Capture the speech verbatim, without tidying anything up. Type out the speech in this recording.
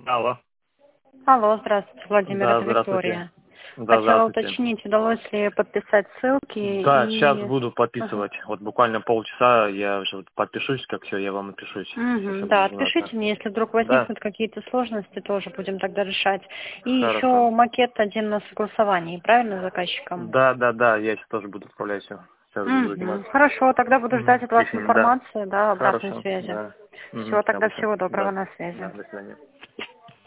Алло. Алло, здравствуйте, Владимир, Да, это здравствуйте. Виктория. Да, Хотела здравствуйте. уточнить, удалось ли подписать ссылки Да, и... сейчас буду Ага. подписывать. Вот буквально полчаса я уже вот подпишусь, как все, я вам напишусь. Мгм, Сейчас да, буду заниматься. отпишите мне, если вдруг Да, возникнут какие-то сложности, тоже будем тогда решать. И хорошо. еще макет один на согласовании, правильно, с заказчиком? Да, да, да, я сейчас тоже буду отправлять все. Сейчас буду Мгм, заниматься. хорошо, тогда буду ждать Мгм. от вас Письменно, да. информацию, да, обратной Хорошо, связи. да. Все, Угу. тогда Обычно. всего доброго, Да, на связи. да, до свидания.